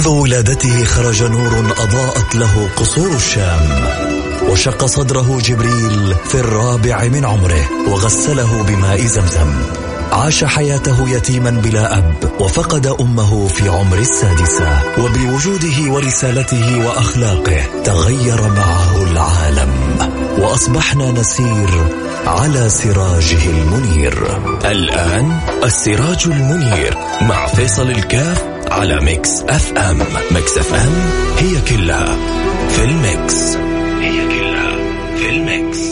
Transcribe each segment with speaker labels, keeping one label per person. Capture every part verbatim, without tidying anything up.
Speaker 1: منذ ولادته خرج نور أضاءت له قصور الشام، وشق صدره جبريل في الرابع من عمره وغسله بماء زمزم. عاش حياته يتيما بلا أب، وفقد أمه في عمر السادسة، وبوجوده ورسالته وأخلاقه تغير معه العالم، وأصبحنا نسير على سراجه المنير. الآن السراج المنير مع فيصل الكاف على ميكس اف ام. ميكس اف ام هي كلها في الميكس، هي كلها في الميكس.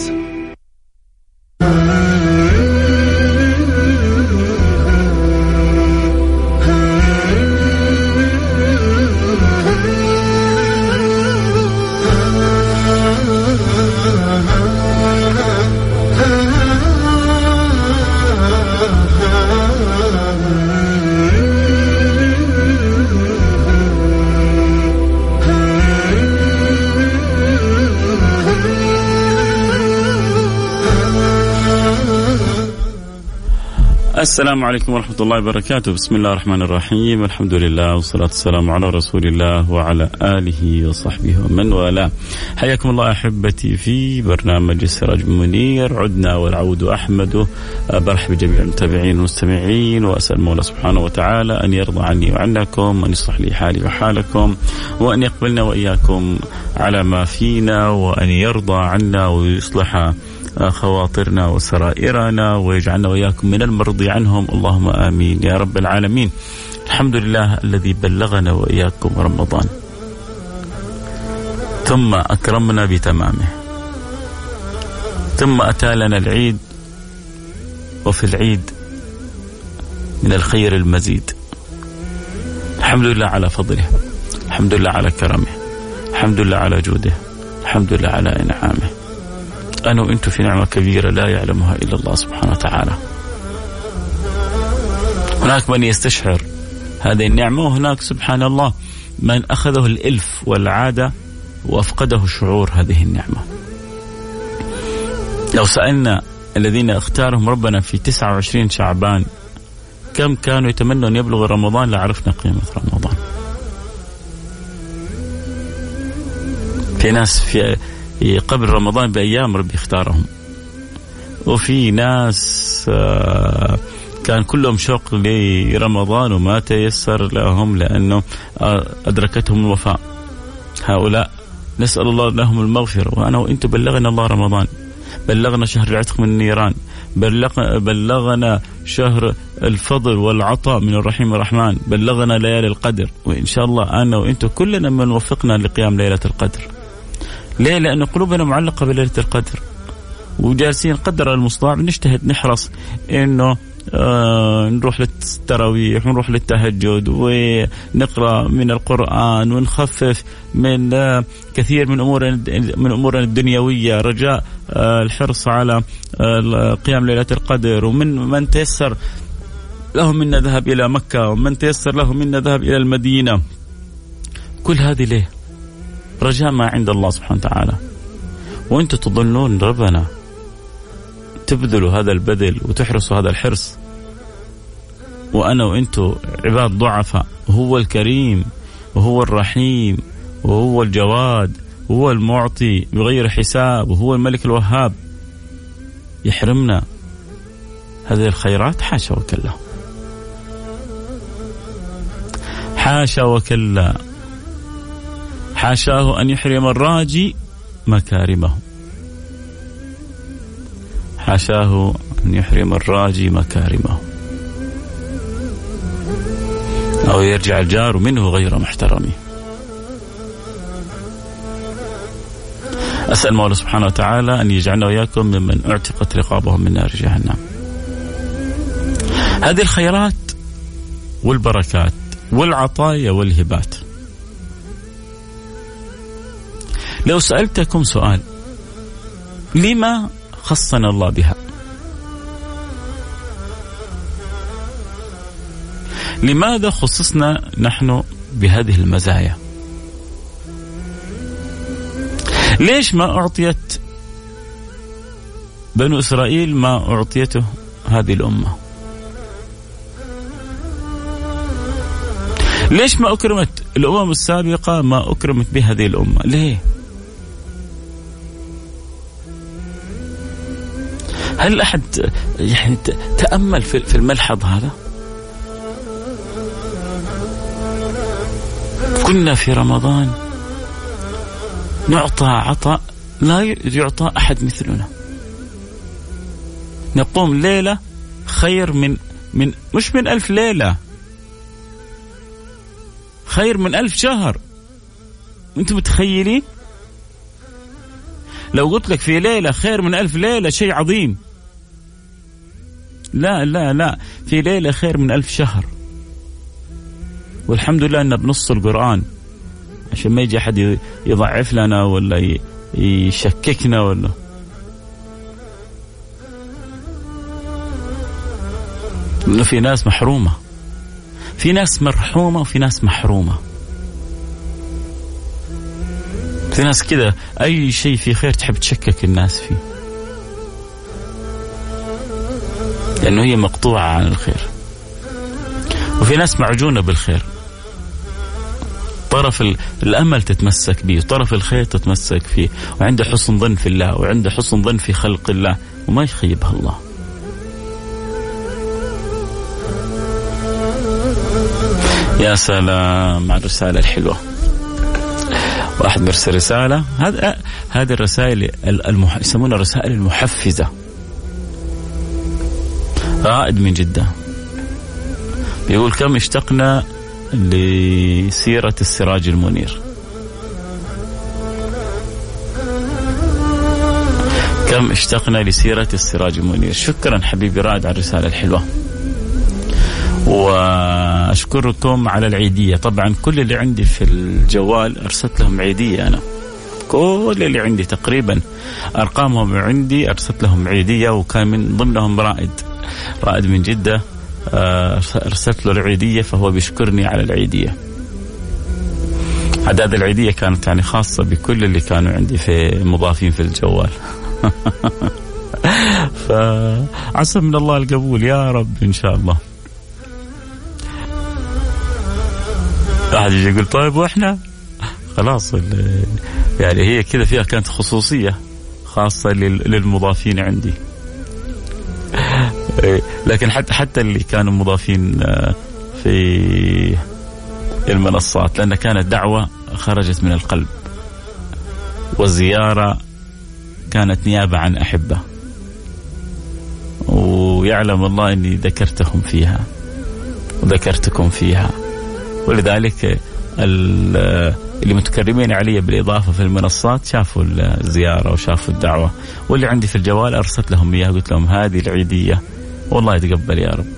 Speaker 2: السلام عليكم ورحمة الله وبركاته. بسم الله الرحمن الرحيم، الحمد لله والصلاة والسلام على رسول الله وعلى آله وصحبه ومن والاه. حياكم الله أحبتي في برنامج السراج المنير. عدنا والعود أحمد. برحب بجميع المتابعين والمستمعين، وأسأل المولى سبحانه وتعالى أن يرضى عني وعنكم، وأن يصلح لي حالي وحالكم، وأن يقبلنا وإياكم على ما فينا، وأن يرضى عنا ويصلح خواطرنا وسرائرنا، ويجعلنا وإياكم من المرضي عنهم، اللهم آمين يا رب العالمين. الحمد لله الذي بلغنا وإياكم رمضان ثم أكرمنا بتمامه، ثم أتى لنا العيد، وفي العيد من الخير المزيد. الحمد لله على فضله، الحمد لله على كرمه، الحمد لله على جوده، الحمد لله على إنعامه. أنا وإنتم في نعمة كبيرة لا يعلمها إلا الله سبحانه وتعالى. هناك من يستشعر هذه النعمة، وهناك سبحان الله من أخذه الإلف والعادة وأفقده شعور هذه النعمة. لو سألنا الذين اختارهم ربنا في تسعة وعشرين شعبان كم كانوا يتمنوا أن يبلغ رمضان لعرفنا قيمة رمضان. في ناس في قبل رمضان بأيام ربي اختارهم، وفي ناس كان كلهم شوق لرمضان وما تيسر لهم لأنه أدركتهم الوفاة. هؤلاء نسأل الله لهم المغفرة. وأنا وإنتم بلغنا الله رمضان، بلغنا شهر العتق من النيران، بلغ بلغنا شهر الفضل والعطاء من الرحيم الرحمن، بلغنا ليالي القدر، وإن شاء الله أنا وإنتم كلنا من وفقنا لقيام ليلة القدر. ليه؟ لأن قلوبنا معلقة بليلة القدر، وجالسين قدر المستطاع نجتهد نحرص إنه آه نروح للتراويح ونروح للتهجد ونقرأ من القرآن ونخفف من آه كثير من أمور من أمورنا الدنيوية، رجاء آه الحرص على آه قيام ليلة القدر. ومن من تيسر له منا ذهب إلى مكة، ومن تيسر له منا ذهب إلى المدينة. كل هذه ليه؟ رجاء ما عند الله سبحانه وتعالى. وانتم تظنون ربنا تبذلوا هذا البذل وتحرصوا هذا الحرص، وأنا وانتم عباد ضعفاء، وهو الكريم وهو الرحيم وهو الجواد وهو المعطي بغير حساب وهو الملك الوهاب، يحرمنا هذه الخيرات؟ حاشا وكلا، حاشا وكلا. حاشاه أن يحرم الراجي مكارمه، حاشاه أن يحرم الراجي مكارمه، أو يرجع الجار منه غير محترمه. أسأل الله سبحانه وتعالى أن يجعلنا وإياكم ممن اعتقت رقابهم من نار جهنم. هذه الخيرات والبركات والعطايا والهبات، لو سألتكم سؤال، لما خصنا الله بها؟ لماذا خصصنا نحن بهذه المزايا؟ ليش ما أعطيت بنو إسرائيل ما أعطيته هذه الأمة؟ ليش ما أكرمت الأمم السابقة ما أكرمت بهذه الأمة؟ ليه؟ هل أحد يعني تأمل في الملحظ هذا؟ كنا في رمضان نعطى عطاء لا يعطى أحد مثلنا. نقوم ليلة خير من من مش من ألف ليلة، خير من ألف شهر. أنتم متخيلين؟ لو قلت لك في ليلة خير من ألف ليلة شيء عظيم. لا لا لا، في ليلة خير من ألف شهر. والحمد لله أنه بنص القرآن عشان ما يجي أحد يضعف لنا ولا يشككنا ولا. إنه في ناس محرومة، في ناس مرحومة وفي ناس محرومة. في ناس كده أي شيء في خير تحب تشكك الناس فيه لأنه هي مقطوعة عن الخير. وفي ناس معجونة بالخير، طرف الأمل تتمسك به وطرف الخير تتمسك فيه، وعنده حسن ظن في الله وعنده حسن ظن في خلق الله وما يخيبها الله. يا سلام على الرسالة الحلوة. واحد مرسل رسالة، هذا هذه الرسائل المح... يسمونها الرسائل المحفزة. رائد من جدة بيقول كم اشتقنا لسيرة السراج المنير، كم اشتقنا لسيرة السراج المنير. شكرا حبيبي رائد على الرسالة الحلوة، وأشكركم على العيدية. طبعا كل اللي عندي في الجوال أرسلت لهم عيدية، أنا كل اللي عندي تقريبا أرقامهم عندي أرسلت لهم عيدية، وكان من ضمنهم رائد رائد من جدة أرسلت له العيدية فهو بيشكرني على العيدية. عداد العيدية كانت يعني خاصة بكل اللي كانوا عندي في مضافين في الجوال. فعسى من الله القبول يا رب إن شاء الله. واحد يجي يقول طيب وإحنا خلاص يعني هي كذا فيها كانت خصوصية خاصة للمضافين عندي. لكن حتى حتى اللي كانوا مضافين في المنصات، لأن كانت دعوة خرجت من القلب والزيارة كانت نيابة عن أحبة، ويعلم الله أني ذكرتهم فيها وذكرتكم فيها. ولذلك اللي متكرمين علي بالإضافة في المنصات شافوا الزيارة وشافوا الدعوة، واللي عندي في الجوال أرسلت لهم إياها قلت لهم هذه العيدية والله يتقبل يا رب.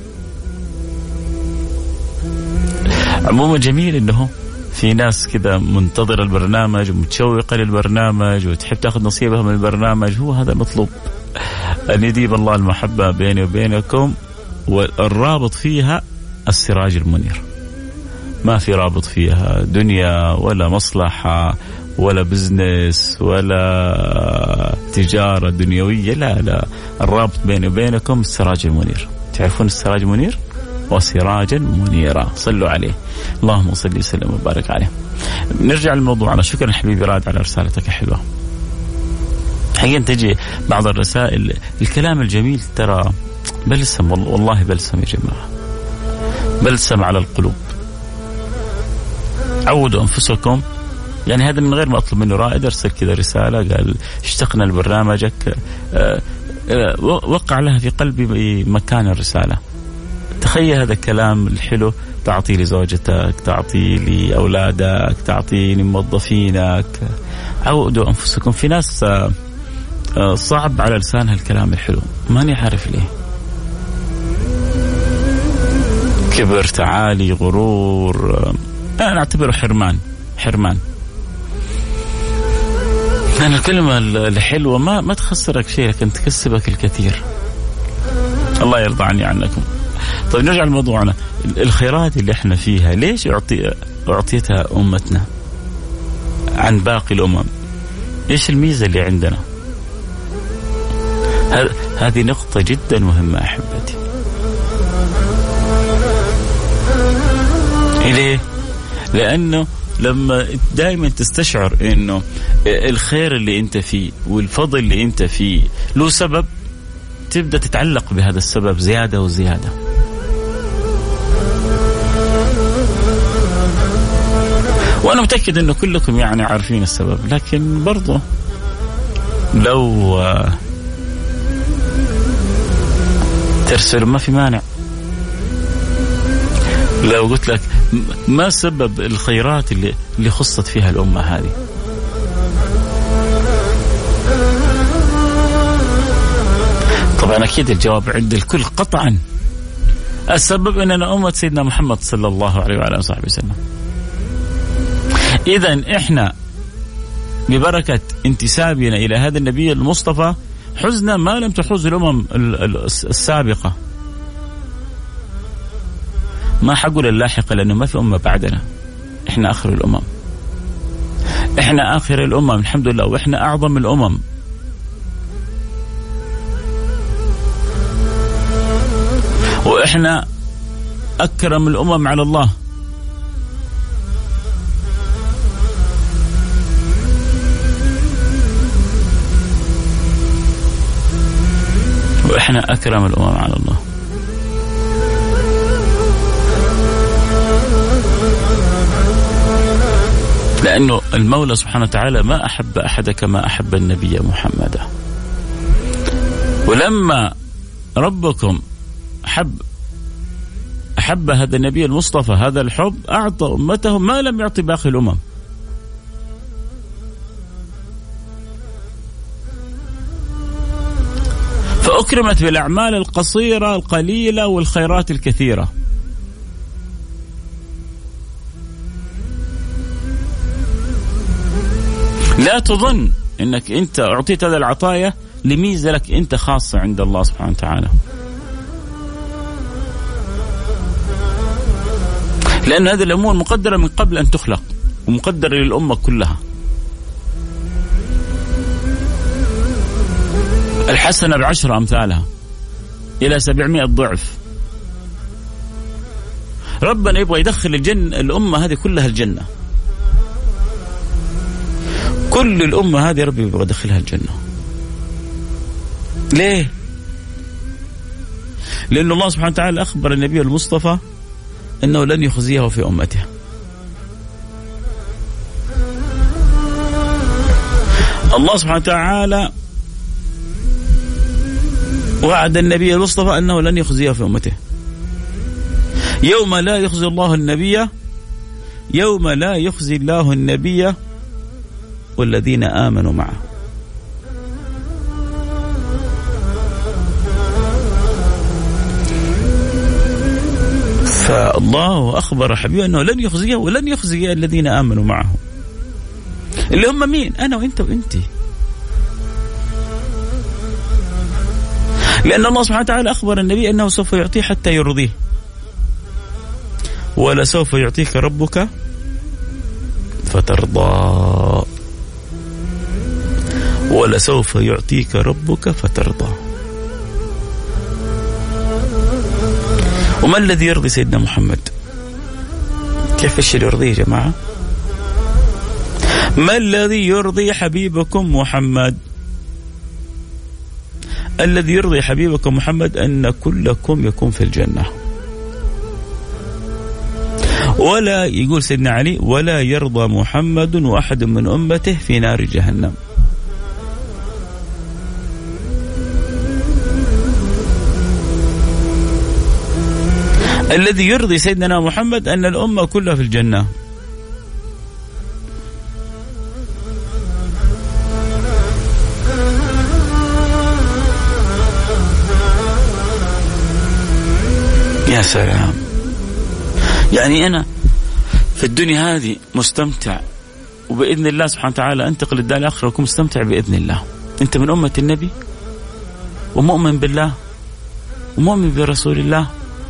Speaker 2: عموما جميل إنه في ناس كذا منتظرة البرنامج ومتشوقة للبرنامج وتحب تأخذ نصيبها من البرنامج. هو هذا المطلوب، أن يديم الله المحبة بيني وبينكم، والرابط فيها السراج المنير. ما في رابط فيها دنيا ولا مصلحة ولا بزنس ولا تجارة دنيوية، لا لا، الرابط بيني وبينكم السراج المنير. تعرفون السراج المنير؟ وسراجا منيرا، صلوا عليه اللهم صل وسلم وبارك عليه. نرجع للموضوع. شكرا حبيبي راد على رسالتك حلوة. حقيقة تجي بعض الرسائل الكلام الجميل ترى بلسم، والله بلسم يا جماعة، بلسم على القلوب. عودوا أنفسكم، يعني هذا من غير ما أطلب منه رائد أرسل كذا رسالة قال اشتقنا لبرنامجك، وقع لها في قلبي مكان الرسالة. تخيل هذا الكلام الحلو تعطي لزوجتك، تعطي لأولادك، تعطي لموظفينك. عودوا أنفسكم. في ناس صعب على لسانها الكلام الحلو، ماني عارف ليه، كبر، تعالي، غرور، أنا أعتبره حرمان. حرمان أنا الكلمة الحلوة ما ما تخسرك شيء لكن تكسبك الكثير. الله يرضى عني عنكم. طيب نرجع لموضوعنا. الخيرات اللي احنا فيها ليش أعطي أعطيتها أمتنا عن باقي الأمم؟ إيش الميزة اللي عندنا؟ هذه نقطة جدا مهمة أحبتي. ليه؟ لأنه لما دائما تستشعر إنه الخير اللي أنت فيه والفضل اللي أنت فيه له سبب، تبدأ تتعلق بهذا السبب زيادة وزيادة. وأنا متأكد إنه كلكم يعني عارفين السبب، لكن برضو لو ترسل ما في مانع. لو قلت لك ما سبب الخيرات اللي اللي خصت فيها الأمة هذه، طبعا أكيد الجواب عند الكل قطعا. السبب أننا أمة سيدنا محمد صلى الله عليه وعلى آله وصحبه وسلم. إذن إحنا ببركة انتسابنا إلى هذا النبي المصطفى حزنا ما لم تحوز الأمم السابقة. ما حقول اللاحقة لأنه ما في أمة بعدنا، إحنا آخر الأمم، إحنا آخر الأمم الحمد لله، وإحنا أعظم الأمم. وإحنا أكرم الأمم على الله. وإحنا أكرم الأمم على الله. لأنه المولى سبحانه وتعالى ما أحب أحد كما أحب النبي محمد. ولما ربكم حب أحب هذا النبي المصطفى هذا الحب، أعطى أمته ما لم يعطي باقي الأمم. فأكرمت بالأعمال القصيرة القليلة والخيرات الكثيرة. لا تظن أنك أنت أعطيت هذا العطايا لميزة لك أنت خاصة عند الله سبحانه وتعالى، لأن هذه الأمور مقدرة من قبل أن تخلق، ومقدرة للأمة كلها. الحسنة بعشر أمثالها إلى سبعمائة ضعف. ربنا يبغى يدخل الجنة الأمة هذه كلها الجنة، كل الأمة هذه ربي يبغى يدخلها الجنة. ليه؟ لأن الله سبحانه وتعالى أخبر النبي المصطفى أنه لن يخزيه في أمته. الله سبحانه وتعالى وعد النبي المصطفى أنه لن يخزيه في أمته. يوم لا يخزي الله النبي، يوم لا يخزي الله النبي والذين آمنوا معه. فالله أخبر حبيبه أنه لن يخزيه ولن يخزي الذين آمنوا معه، اللي هم مين؟ أنا وإنت وإنتي. لأن الله سبحانه وتعالى أخبر النبي أنه سوف يعطيه حتى يرضيه. ولسوف يعطيك ربك فترضى، ولسوف يعطيك ربك فترضى. وما الذي يرضي سيدنا محمد؟ كيف الشيء يرضيه يا جماعة؟ ما الذي يرضي حبيبكم محمد؟ الذي يرضي حبيبكم محمد أن كلكم يكون في الجنة. ولا يقول سيدنا علي ولا يرضى محمد وأحد من أمته في نار جهنم. الذي يرضي سيدنا محمد أن الأمة كلها في الجنة. يا سلام، يعني أنا في الدنيا هذه مستمتع، وبإذن الله سبحانه وتعالى أنتقل للدار الآخرة وكم مستمتع بإذن الله. أنت من أمة النبي ومؤمن بالله ومؤمن برسول الله،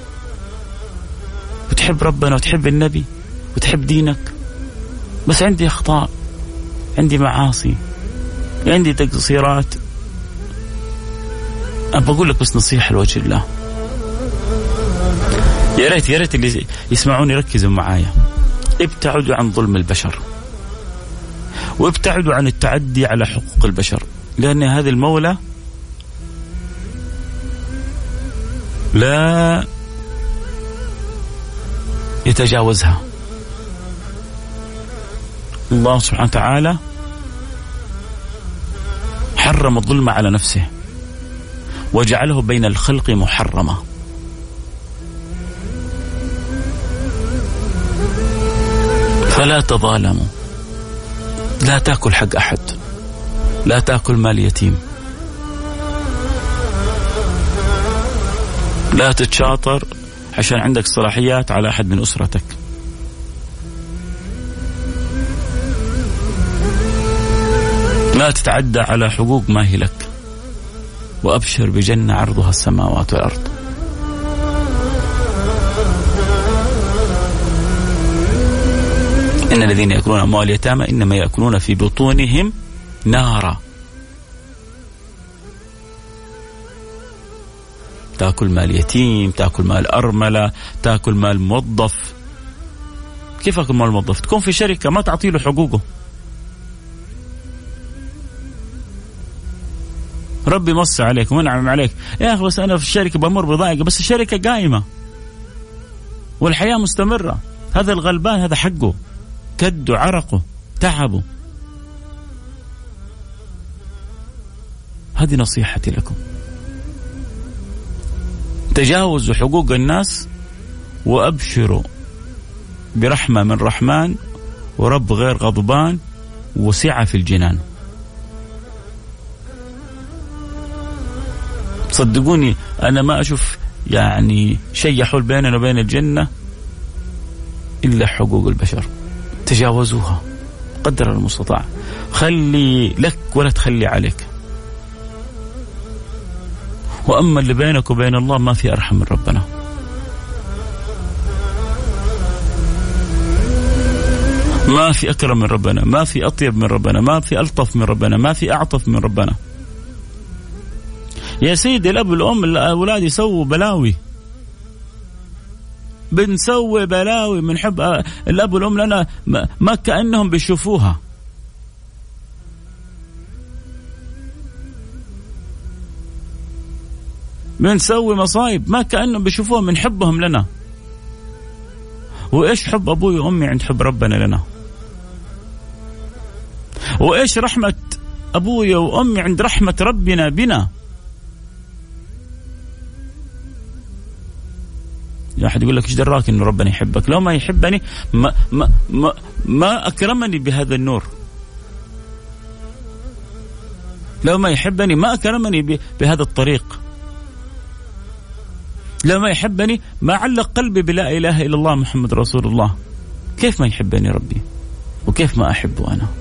Speaker 2: وتحب ربنا وتحب النبي وتحب دينك، بس عندي أخطاء، عندي معاصي، عندي تقصيرات. أبى أقول لك بس نصيحة لوجه الله، يا ريت يا ريت اللي يسمعون يركزوا معايا. ابتعدوا عن ظلم البشر، وابتعدوا عن التعدي على حقوق البشر، لأن هذه المولى لا يتجاوزها. الله سبحانه وتعالى حرم الظلم على نفسه وجعله بين الخلق محرمة. فلا تظالموا، لا تأكل حق أحد، لا تأكل مال يتيم، لا تتشاطر عشان عندك صلاحيات على أحد من أسرتك، لا تتعدى على حقوق ما هي لك، وأبشر بجنة عرضها السماوات والأرض. إن الذين يأكلون أموال اليتامى إنما يأكلون في بطونهم نارا. تأكل مال يتيم، تأكل مال أرملة، تأكل مال موظف. كيف أكل مال موظف؟ تكون في شركة ما تعطي له حقوقه، ربي مص عليك ومنعم عليك، يا أخي بس أنا في الشركة بمر بضائقة، بس الشركة قائمة والحياة مستمرة. هذا الغلبان هذا حقه، كده عرقه تعبه. هذه نصيحتي لكم، تجاوزوا حقوق الناس وأبشروا برحمة من رحمن ورب غير غضبان وسعة في الجنان. صدقوني أنا ما أشوف يعني شيء يحول بيننا وبين الجنة إلا حقوق البشر. تجاوزوها قدر المستطاع، خلي لك ولا تخلي عليك. وأما اللي بينك وبين الله ما في أرحم من ربنا. ما في أكرم من ربنا، ما في أطيب من ربنا، ما في ألطف من ربنا، ما في أعطف من ربنا. يا سيدي الأب والأم الأولاد يسووا بلاوي، بنسوي بلاوي من حب الأب والأم لنا ما كأنهم بيشوفوها. بنسوي مصايب ما كأنهم بيشوفوها من حبهم لنا. وإيش حب أبوي وأمي عند حب ربنا لنا؟ وإيش رحمة أبوي وأمي عند رحمة ربنا بنا؟ يا أحد يقول لك إيش دراك إنه ربنا يحبك؟ لو ما يحبني ما ما ما, ما أكرمني بهذا النور. لو ما يحبني ما أكرمني بهذا الطريق. لو ما يحبني ما علق قلبي بلا إله إلا الله محمد رسول الله. كيف ما يحبني ربي وكيف ما أحبه أنا؟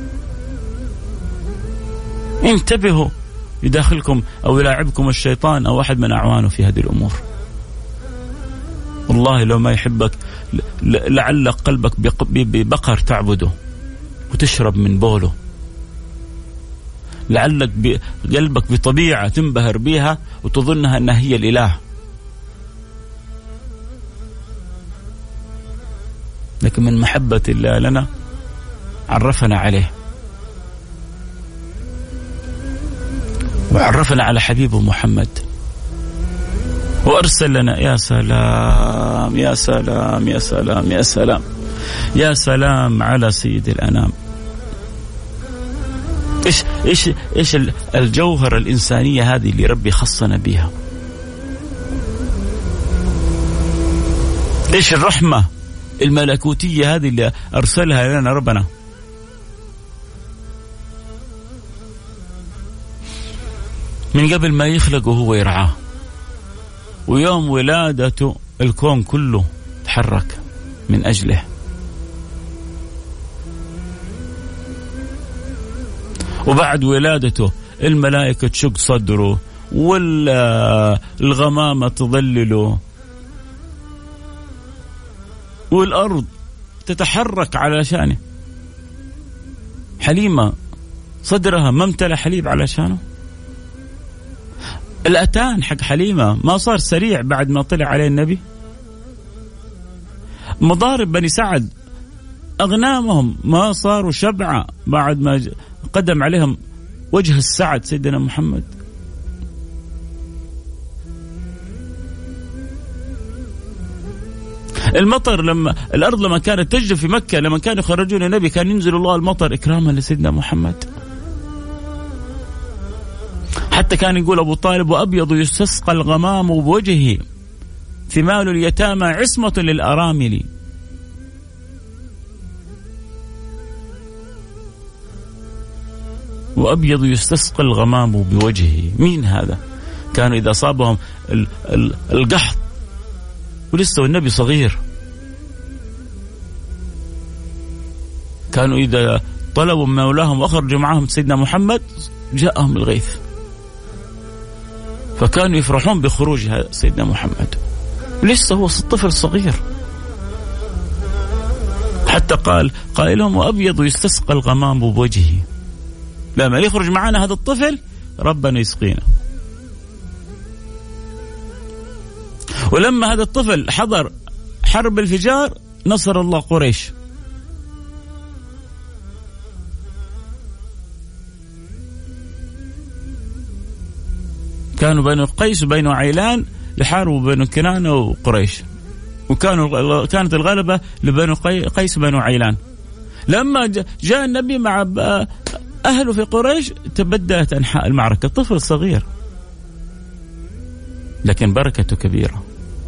Speaker 2: انتبهوا يداخلكم أو يلاعبكم الشيطان أو أحد من أعوانه في هذه الأمور. والله لو ما يحبك لعلق قلبك ببقر تعبده وتشرب من بوله، لعلك قلبك بطبيعة تنبهر بها وتظنها أنها هي الإله، لكن من محبة الله لنا عرفنا عليه وعرفنا على حبيبه محمد وأرسل لنا. يا سلام يا سلام يا سلام يا سلام يا سلام على سيد الأنام. إيش إيش إيش الجوهرة الإنسانية هذه اللي ربي خصنا بها؟ إيش الرحمة الملكوتية هذه اللي أرسلها لنا ربنا؟ من قبل ما يخلق وهو يرعاه، ويوم ولادته الكون كله تحرك من أجله، وبعد ولادته الملائكة تشق صدره والغمامة تظلله والأرض تتحرك على شانه. حليمة صدرها ما امتلأ حليب على شانه. الأتان حق حليمة ما صار سريع بعد ما طلع عليه النبي. مضارب بني سعد أغنامهم ما صاروا شبعة بعد ما قدم عليهم وجه السعد سيدنا محمد. المطر لما الأرض لما كانت تجري في مكة لما كانوا يخرجون النبي كان ينزل الله المطر إكراما لسيدنا محمد. حتى كان يقول أبو طالب وأبيض يستسقى الغمام بوجهه ثمال اليتامى عصمة للأرامل. وأبيض يستسقى الغمام بوجهه. مين هذا؟ كانوا إذا أصابهم القحط ولسه والنبي صغير كانوا إذا طلبوا من مولاهم وأخرجوا معهم سيدنا محمد جاءهم الغيث، فكانوا يفرحون بخروج سيدنا محمد لسه هو طفل صغير. حتى قال قائلهم وأبيض يستسقى الغمام بوجهه، لما يخرج معنا هذا الطفل ربنا يسقينا. ولما هذا الطفل حضر حرب الفجار نصر الله قريش. كانوا بين قيس وبين عيلان لحاربوا بين كنانة وقريش، وكانوا كانت الغلبة لبين قيس وبين عيلان. لما جاء النبي مع أهله في قريش تبدلت أنحاء المعركة. طفل صغير لكن بركته كبيرة.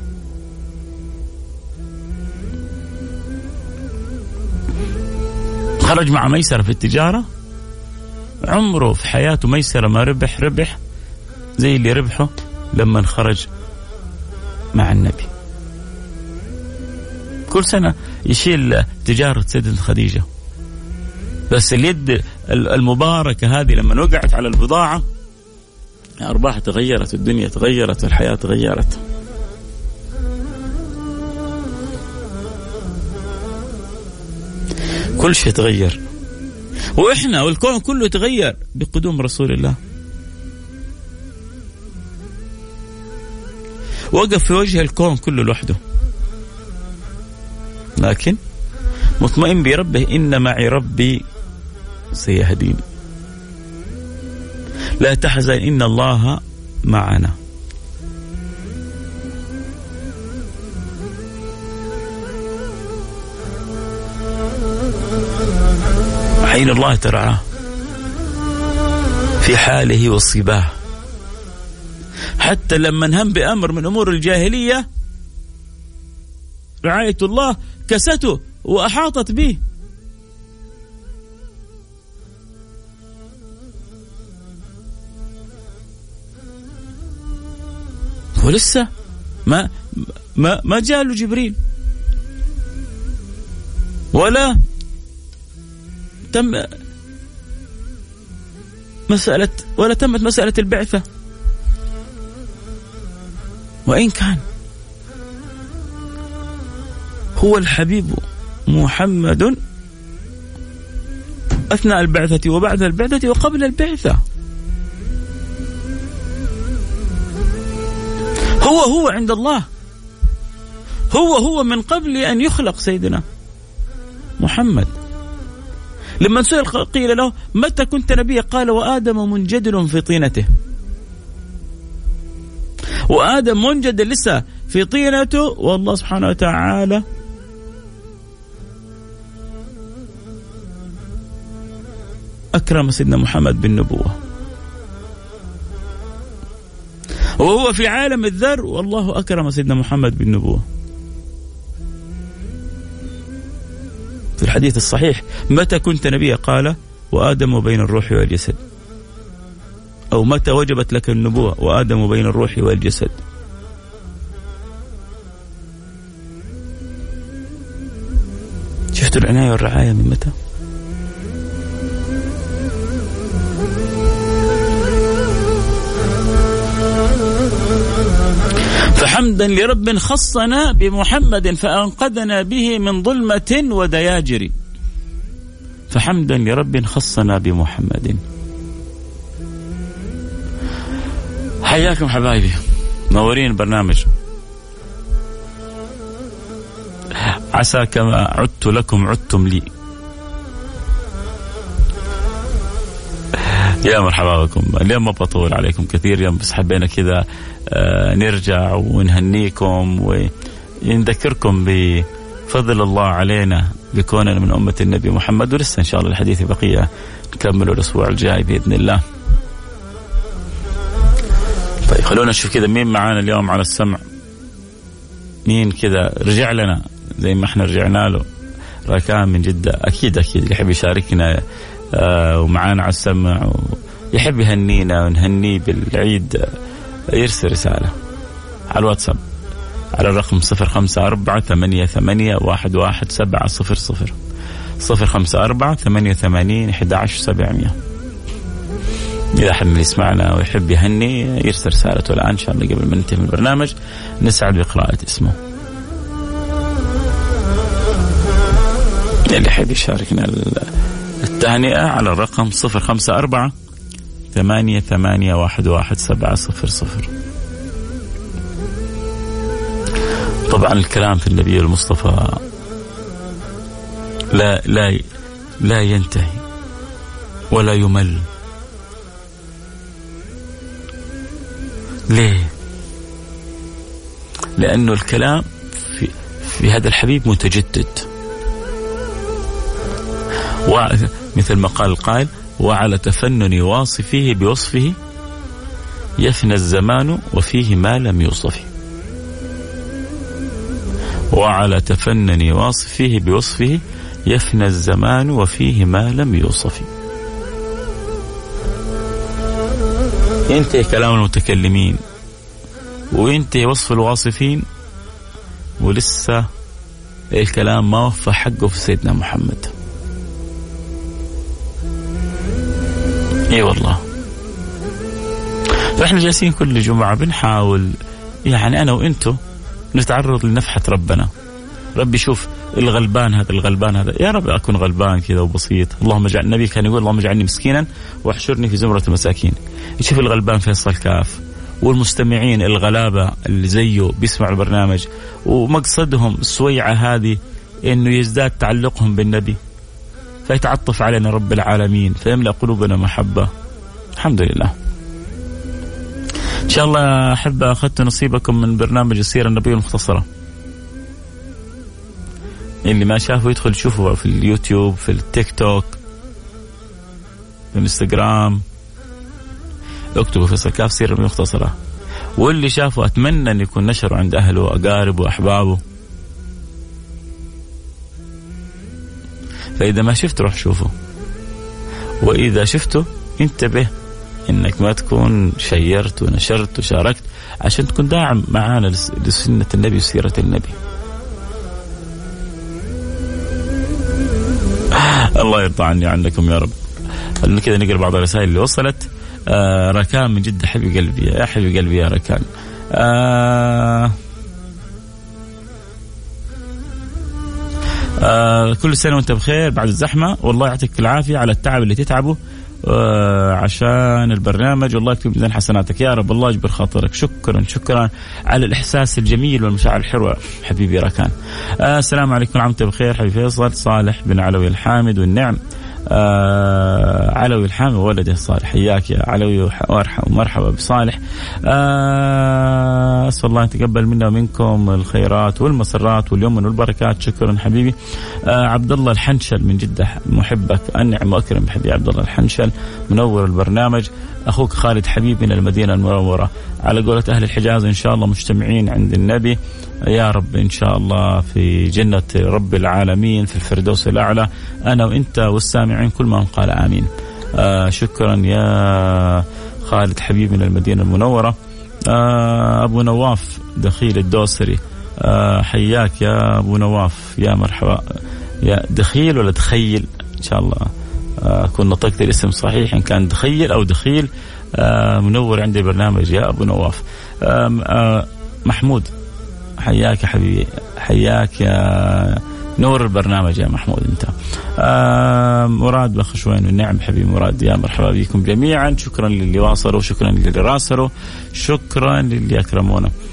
Speaker 2: خرج مع ميسرة في التجارة، عمره في حياته ميسرة ما ربح ربح زي اللي ربحه لما خرج مع النبي. كل سنة يشيل تجارة سيدة خديجة، بس اليد المباركة هذه لما وقعت على البضاعة أرباح تغيرت، الدنيا تغيرت، الحياة تغيرت. كل شيء تغير، وإحنا والكون كله تغير بقدوم رسول الله. وقف في وجه الكون كله لوحده، لكن مطمئن بربه إن معي ربي سيهدين. لا تحزن إن الله معنا. عين الله ترعاه في حاله وصباه. حتى لما انهم بأمر من أمور الجاهلية رعاية الله كسته وأحاطت به. ولسه ما ما ما جاء له جبريل ولا تم مسألة ولا تمت مسألة البعثة. وإن كان هو الحبيب محمد أثناء البعثة وبعد البعثة وقبل البعثة. هو هو عند الله، هو هو من قبل أن يخلق سيدنا محمد. لما سئل قيل له متى كنت نبيا؟ قال وآدم منجدل في طينته. وآدم منجدل لسه في طينته، والله سبحانه وتعالى أكرم سيدنا محمد بالنبوة. وهو في عالم الذر والله أكرم سيدنا محمد بالنبوة. في الحديث الصحيح متى كنت نبيا؟ قال وآدم بين الروح والجسد. أو متى وجبت لك النبوة؟ وآدم بين الروح والجسد. شفتوا العناية والرعاية من متى؟ فحمدا لرب خصنا بمحمد فأنقذنا به من ظلمة ودياجر. فحمدا لرب خصنا بمحمد. حياكم حبايبي، نورين البرنامج. عسى كما عدت لكم عدتم لي. يا مرحبا بكم. اليوم ما بطول عليكم كثير اليوم، بس حبينا كذا آه نرجع ونهنيكم ونذكركم بفضل الله علينا بكوننا من أمة النبي محمد. ولسه إن شاء الله الحديث بقية نكمله الأسبوع الجاي بإذن الله. طيب خلونا نشوف كذا مين معانا اليوم على السمع، مين كذا رجع لنا زي ما احنا رجعنا له. راكان من جدة أكيد أكيد يحب يشاركنا آه ومعانا على السمع ويحب يهنينا ونهنيه بالعيد، آه يرسل رسالة على الواتساب على الرقم صفر خمسة أربعة ثمانية ثمانية واحد واحد سبعة صفر صفر صفر خمسة أربعة ثمانية ثمانين أحد عشر سبعمية. إذا أحد من يسمعنا ويحب يهني يرسل رسالته الآن إن شاء الله قبل ما ننتهي من البرنامج، نسعد بقراءة اسمه. اللي يحب يشاركنا التهنئة على الرقم صفر خمسة أربعة ثمانية ثمانية واحد واحد سبعة صفر صفر. طبعا الكلام في النبي المصطفى لا لا لا ينتهي ولا يمل. ليه؟ لأنه الكلام في, في هذا الحبيب متجدد، ومثل ما قال القائل: وعلى تفنن واصفه بوصفه يفنى الزمان وفيه ما لم يوصف. وعلى تفنن واصفه بوصفه يفنى الزمان وفيه ما لم يوصف. ينتهي كلام المتكلمين وينتهي وصف الواصفين، ولسه الكلام ما وفى حقه في سيدنا محمد. اي والله. فاحنا جالسين كل جمعة بنحاول يعني انا وانتو نتعرض لنفحة ربنا. ربي شوف الغلبان هذا الغلبان هذا، يا رب أكون غلبان كذا وبسيط. اللهم اجعل، النبي كان يقول: اللهم اجعلني مسكينا واحشرني في زمرة المساكين. يشوف الغلبان فيصل كاف والمستمعين الغلابة اللي زيه بيسمعوا البرنامج ومقصدهم السويعة هذه إنه يزداد تعلقهم بالنبي، فيتعطف علينا رب العالمين فيملأ قلوبنا محبة. الحمد لله. إن شاء الله أحب أخذت نصيبكم من برنامج السيرة النبوية المختصرة. اللي ما شافه يدخل يشوفه في اليوتيوب، في التيك توك، في الانستغرام، اكتبوا فيصل كاف سيرة النبوية المختصرة. واللي شافه أتمنى أن يكون نشره عند أهله وأقاربه وأحبابه. فإذا ما شفت روح شوفه، وإذا شفته انتبه إنك ما تكون شيرت ونشرت وشاركت، عشان تكون داعم معانا لسنة النبي وسيرة النبي. الله يرضى عني عنكم يا رب. خلينا كذا نقرأ بعض الرسائل اللي وصلت. آه ركان من جدة، حبيب قلبي يا حبيب قلبي يا ركان. آه آه كل سنة وانت بخير بعد الزحمة، والله يعطيك العافية على التعب اللي تتعبه آه عشان البرنامج، والله يكتب ميزان حسناتك يا رب. الله يجبر خاطرك. شكرا شكرا على الإحساس الجميل والمشاعر الحلوة حبيبي ركان. آه السلام عليكم، عمت بخير حبيبي فيصل. صالح بن علوي الحامد والنعم. آه علوي الحامد ولده صالح، حياك يا علوي ومرحبا بصالح. آه أسأل الله أن يتقبل منا ومنكم الخيرات والمسرات واليمن والبركات. شكرا حبيبي. آه عبد الله الحنشل من جدة، محبك أنعم وأكرم حبيبي عبد الله الحنشل، منور البرنامج. أخوك خالد حبيب من المدينة المنورة، على قولة أهل الحجاز إن شاء الله مجتمعين عند النبي يا رب إن شاء الله في جنة رب العالمين في الفردوس الأعلى، أنا وإنت والسامعين كل من قال آمين. آه شكرا يا خالد حبيب من المدينة المنورة. آه أبو نواف دخيل الدوسري، آه حياك يا أبو نواف، يا مرحبا. يا دخيل ولا دخيل إن شاء الله أكون نطقت الاسم صحيح، إن كان دخيل أو دخيل. آه منور عندي البرنامج يا أبو نواف. آه آه محمود حياك يا حبيبي، حياك يا نور البرنامج يا محمود انت. آه مراد بخشوين والنعم حبيبي مراد، يا مرحبا بكم جميعا. شكرا للي واصلوا، شكرا للي راسلوا، شكرا للي اكرمونا.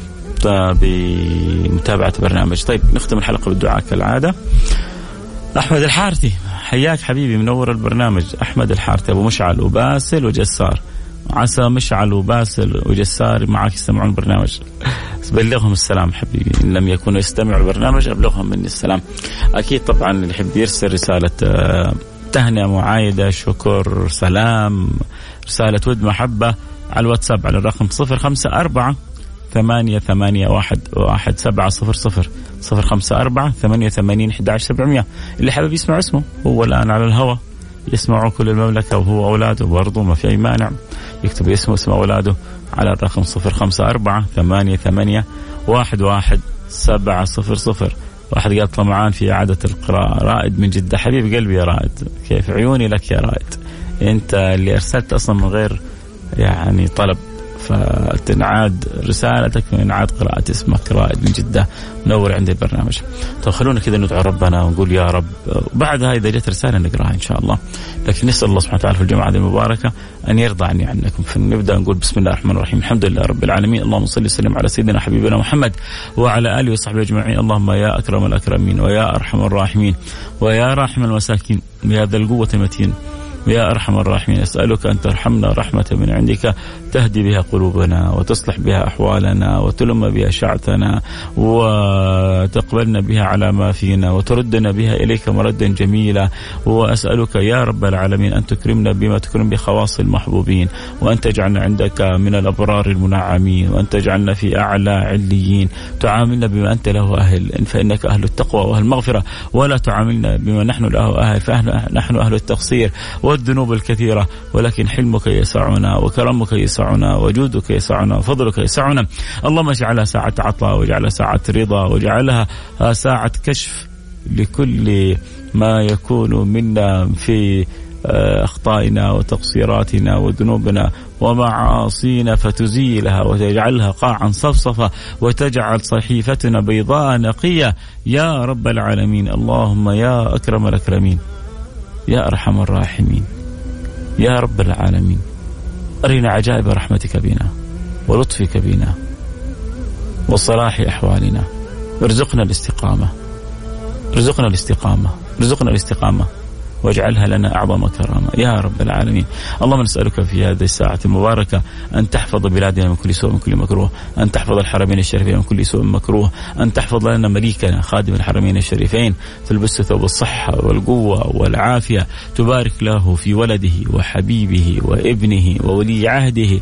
Speaker 2: بمتابعة برنامج. طيب نختم الحلقة بالدعاء كالعادة. أحمد الحارثي، حياك حبيبي، منور البرنامج. أحمد الحارثي، أبو مشعل وباسل وجسار، عسى مشعل وباسل وجسار معك يستمعون البرنامج، بلغهم السلام حبيبي، إن لم يكونوا يستمعوا البرنامج أبلغهم مني السلام. أكيد طبعا اللي يحب يرسل رسالة تهنئة، معايدة، شكر، سلام، رسالة ود، محبة، على الواتساب على الرقم صفر خمسة أربعة ثمانية ثمانية واحد واحد سبعة صفر صفر صفر خمسة أربعة ثمانية ثمانين أحد عشر سبعمية. اللي حابب يسمع اسمه هو الآن على الهواء، يسمعوا كل المملكة وهو أولاده برضو، ما في أي مانع، يكتب اسمه اسم أولاده على الرقم صفر خمسة أربعة ثمانية ثمانية واحد واحد سبعة صفر صفر. واحد قال طمعان في إعادة القراءة، رائد من جدة، حبيب قلبي يا رائد، كيف عيوني لك يا رائد، أنت اللي أرسلت أصلا من غير يعني طلب، فتنعاد رسالتك ونعاد قراءة اسمك، رائد من جدة، منور عند البرنامج. طيب خلونا كذا ندعو ربنا ونقول يا رب، وبعدها إذا جت رسالة نقراها إن شاء الله، لكن نسأل الله سبحانه وتعالى في الجمعة هذه المباركة أن يرضى عني عنكم. فنبدأ نقول بسم الله الرحمن الرحيم، الحمد لله رب العالمين، اللهم صل وسلم على سيدنا حبيبنا محمد وعلى آله وصحبه أجمعين. اللهم يا أكرم الأكرمين ويا أرحم الراحمين ويا راحم المساكين ويا ذا القوة المتين ويا أرحم الراحمين، أسألك أن ترحمنا رحمة من عندك تهدي بها قلوبنا وتصلح بها أحوالنا وتلم بها شعثنا وتقبلنا بها على ما فينا وتردنا بها إليك مردا جميلا. وأسألك يا رب العالمين أن تكرمنا بما تكرم بخواص المحبوبين، وأن تجعلنا عندك من الأبرار المنعمين، وأن تجعلنا في أعلى عليين، تعاملنا بما أنت له أهل، فإنك أهل التقوى وأهل المغفرة، ولا تعاملنا بما نحن له أهل، فنحن أهل التقصير والذنوب الكثيرة، ولكن حلمك يسعنا وكرمك يسعنا وجودك يسعنا وفضلك يسعنا. اللهم اجعلها ساعة عطاء، واجعلها ساعة رضا، واجعلها ساعة كشف لكل ما يكون منا في أخطائنا وتقصيراتنا وذنوبنا ومعاصينا، فتزيلها وتجعلها قاعا صفصفة وتجعل صحيفتنا بيضاء نقية يا رب العالمين. اللهم يا أكرم الأكرمين يا أرحم الراحمين يا رب العالمين، أرنا عجائب رحمتك بنا ولطفك بنا وصلاح أحوالنا، ارزقنا الاستقامة، ارزقنا الاستقامة، ارزقنا الاستقامة، واجعلها لنا أعظم كرامة يا رب العالمين. اللهم نسألك في هذه الساعة المباركة أن تحفظ بلادنا من كل سوء من كل مكروه، أن تحفظ الحرمين الشريفين من كل سوء مكروه، أن تحفظ لنا مليكنا خادم الحرمين الشريفين، تلبسه ثوب الصحة والقوة والعافية، تبارك له في ولده وحبيبه وابنه وولي عهده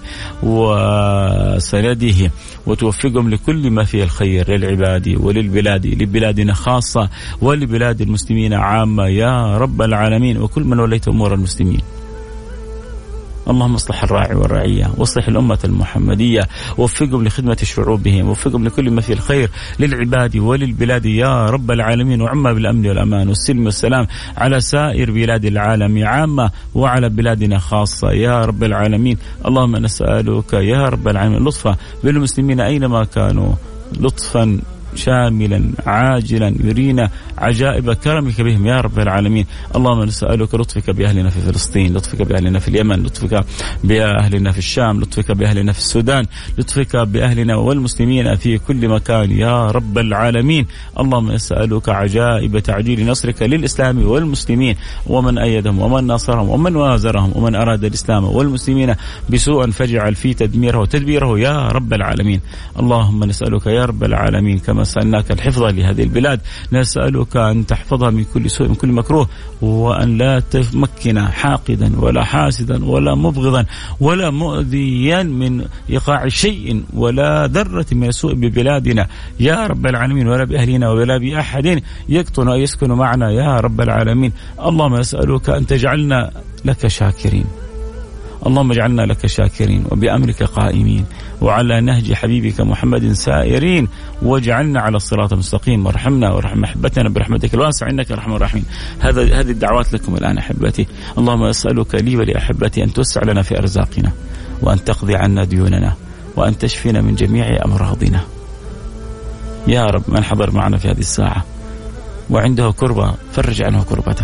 Speaker 2: وسنده، وتوفقهم لكل ما فيه الخير للعباد وللبلاد، لبلادنا خاصة ولبلاد المسلمين عامة يا رب العالمين، وكل من وليت أمور المسلمين. اللهم اصلح الراعي والرعية، واصلح الأمة المحمدية، ووفقهم لخدمة شعوبهم، ووفقهم لكل ما فيه الخير للعباد وللبلاد يا رب العالمين، وعما بالأمن والأمان والسلم والسلام على سائر بلاد العالم عامة وعلى بلادنا خاصة يا رب العالمين. اللهم نسألك يا رب العالمين لطفا بالمسلمين أينما كانوا، لطفا شاملا عاجلا يرينا عجائب كرمك بهم يا رب العالمين. اللهم نسألك لطفك بأهلنا في فلسطين، لطفك بأهلنا في اليمن، لطفك بأهلنا في الشام، لطفك بأهلنا في السودان، لطفك بأهلنا والمسلمين في كل مكان يا رب العالمين. اللهم نسألك عجائب تعجيل نصرك للإسلام والمسلمين، ومن أيدهم ومن ناصرهم ومن وازرهم، ومن أراد الإسلام والمسلمين بسوء فاجعل في تدميره وتدبيره يا رب العالمين. اللهم نسألك يا رب العالمين كما سألناك الحفظ لهذه البلاد، نسألك أن تحفظها من كل سوء من كل مكروه، وأن لا تمكن حاقدا ولا حاسدا ولا مبغضا ولا مؤذيا من إيقاع شيء ولا ذرة من السوء ببلادنا يا رب العالمين، ولا بأهلنا ولا بأحد يقطن ويسكن معنا يا رب العالمين. اللهم نسألك أن تجعلنا لك شاكرين، اللهم اجعلنا لك شاكرين وبأمرك قائمين، وعلى نهج حبيبك محمد سائرين، واجعلنا على الصراط المستقيم، وارحمنا وارحم أحبتنا برحمتك الواسعة إنك أرحم الراحمين. هذا هذه الدعوات لكم الآن أحبتي. اللهم أسألك لي ولأحبتي أن توسع لنا في أرزاقنا، وأن تقضي عنا ديوننا، وأن تشفينا من جميع أمراضنا يا رب. من حضر معنا في هذه الساعة وعنده كربة فرج عنه كربته،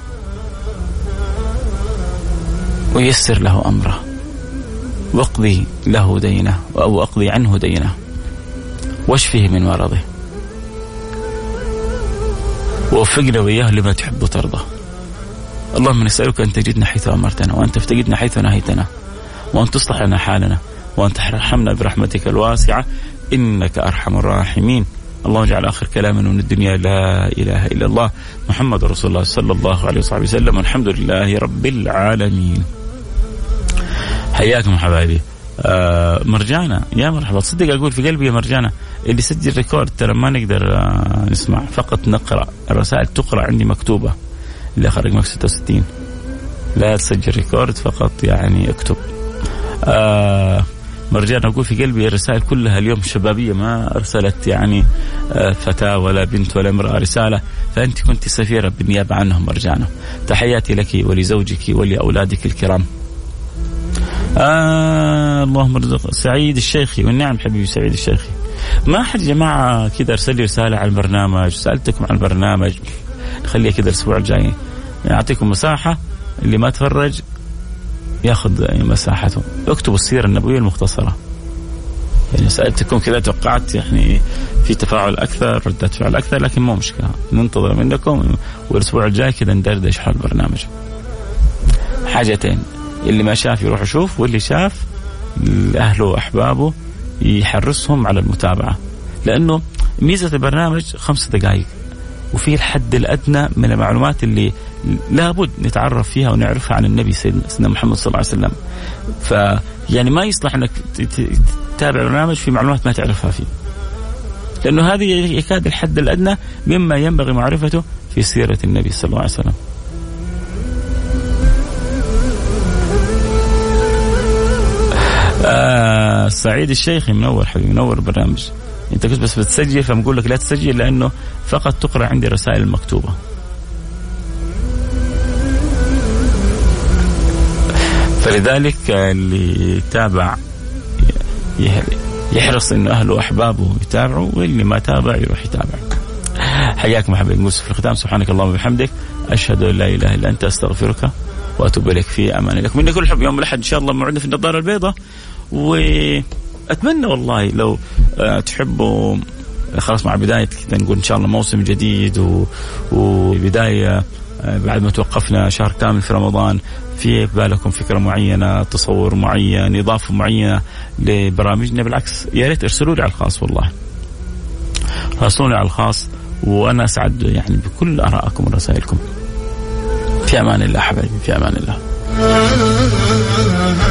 Speaker 2: ويسر له أمره، واقضي له دينه أو أقضي عنه دينه. واشفه من مرضه ووفقنا وإياه لما تحب وترضى. اللهم نسألك أن تجدنا حيث أمرتنا، وأن تفتقدنا حيث نهيتنا، وأن تصلح لنا حالنا، وأن ترحمنا برحمتك الواسعة إنك أرحم الراحمين. اللهم اجعل آخر كلامنا من الدنيا لا إله إلا الله محمد رسول الله صلى الله عليه وصحبه وسلم، والحمد لله رب العالمين. حياكم حبايبي. آه مرجانة يا مرحبا. تصدق أقول في قلبي يا مرجانة اللي سجل ريكورد ترى ما نقدر آه نسمع، فقط نقرأ. الرسائل تقرأ عندي مكتوبة، اللي خرج مك ستة وستين لا تسجل ريكورد، فقط يعني اكتب. آه مرجان أقول في قلبي الرسائل كلها اليوم شبابية، ما أرسلت يعني آه فتاة ولا بنت ولا امرأة رسالة، فأنت كنت سفيرة بالنيابة عنهم مرجانة. تحياتي لك ولزوجك ولأولادك الكرام. آه اللهم ارزق سعيد الشيخي. والنعم حبيبي سعيد الشيخي. ما حد جماعة كذا أرسل لي رسالة على البرنامج، سألتكم عن البرنامج، خليها كذا الأسبوع الجاي يعني أعطيكم مساحة، اللي ما تفرج ياخذ مساحته. اكتبوا السيرة النبوية المختصرة. يعني سألتكم كذا توقعت يعني في تفاعل أكثر، ردة فعل أكثر، لكن مو مشكلة، ننتظر منكم والأسبوع الجاي كذا ندردش حول البرنامج. حاجتين، اللي ما شاف يروح يشوف، واللي شاف أهله وأحبابه يحرصهم على المتابعة، لأنه ميزة البرنامج خمس دقائق وفي الحد الأدنى من المعلومات اللي لابد نتعرف فيها ونعرفها عن النبي سيدنا محمد صلى الله عليه وسلم. فيعني ما يصلح أنك تتابع برنامج في معلومات ما تعرفها فيه، لأنه هذه يكاد الحد الأدنى مما ينبغي معرفته في سيرة النبي صلى الله عليه وسلم. آه سعيد الشيخي منور حبيبي، منور البرنامج. انت كنت بس بتسجل فمقول لك لا تسجل، لانه فقط تقرا عندي رسائل المكتوبه. فلذلك اللي يتابع يحرص انه اهله واحبابه يتابعوا، واللي ما تابع يروح يتابع. حياكم حبيبي. نقول في الختام سبحانك اللهم وبحمدك اشهد ان لا اله الا انت استغفرك واتوب اليك. في امان لكم. مني كل حب. يوم الاحد ان شاء الله موعدنا في النظاره البيضاء، واتمنى والله لو تحبوا خلاص مع بدايه كذا نقول ان شاء الله موسم جديد وبدايه بعد ما توقفنا شهر كامل في رمضان، في بالكم فكره معينه، تصور معين، اضافه معينه لبرامجنا، بالعكس يا ريت ارسلوا لي على الخاص، والله ارسلوا لي على الخاص، وانا اسعد يعني بكل ارائكم ورسائلكم. في امان الله حبايبي، في امان الله.